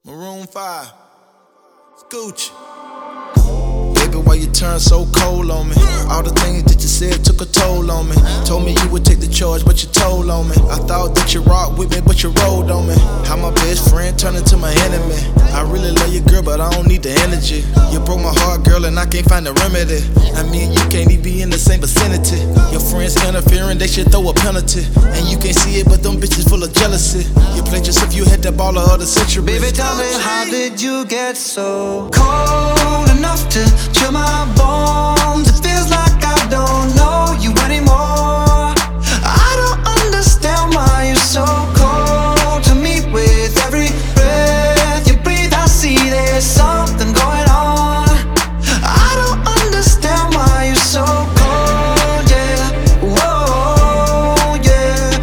Maroon 5, Scooch. Baby, why you turn so cold on me? All the things that you said took a toll on me. Told me you would take the charge, but you told on me. I thought that you rocked with me, but you rolled on me. How my best friend turned into my enemy. I really love you, girl, but I don't need the energy. You broke my heart, girl, and I can't find a remedy. I mean, you can't even be in the same vicinity. Your friends interfering, they should throw a penalty. And you can't see it, but them bitches full of jealousy. You played yourself, you hit that baller of the century. Baby, tell me, how did you get so cold enough to chill my bones? It feels like I don't know you anymore. I don't understand why you're so cold to me. With every breath you breathe, I see there's something going on. I don't understand why you're so cold, yeah. Whoa, yeah.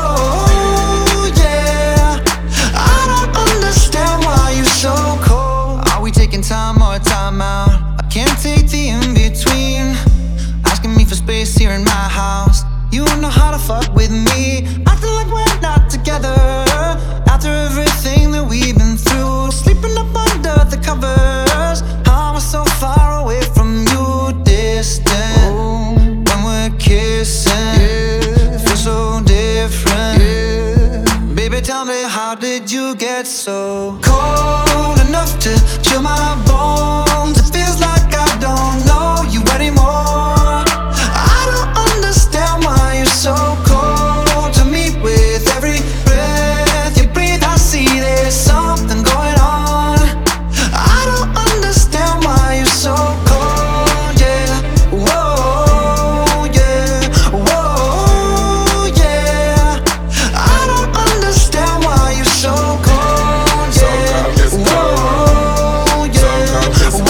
Whoa, yeah. I don't understand why you're so cold. Are we taking time or time out? I can't take the in-between. Asking me for space here in my house. You don't know how to fuck with me. Acting like we're not together. After everything that we've been through, sleeping up under the covers. How am I so far away from you, distant? When we're kissing, it feels so different. Baby, tell me, how did you get so cold enough to chill my bones? It feels like I don't know you anymore. I don't understand why you're so cold to me. With every breath you breathe, I see there's something going on. I don't understand why you're so cold, yeah. Whoa, yeah. Whoa, yeah. I don't understand why you're so cold, yeah. Whoa, yeah.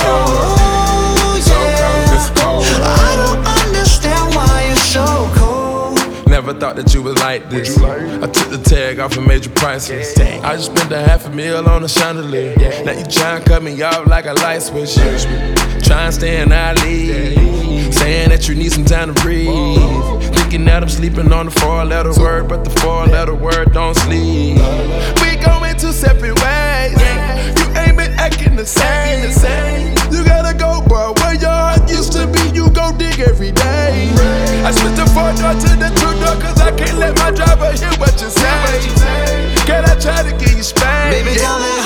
Whoa, yeah. I don't understand why you're so cold. Never thought that you was like this. I took the tag off and made you priceless. I just spent $500,000 on a chandelier. Now you tryna cut me off like a light switch. Tryna stay in our league, saying that you need some time to breathe. Thinking that I'm sleeping on the 4-letter word, but the 4-letter word don't sleep. We going two separate ways. You ain't been acting the same. You gotta go, bro. Where your heart used to be, you go dig every day. I switched the 4-door to the 2-door, cause I can't let my driver hear what you say. Can I try to get you spanked? Baby, tell me,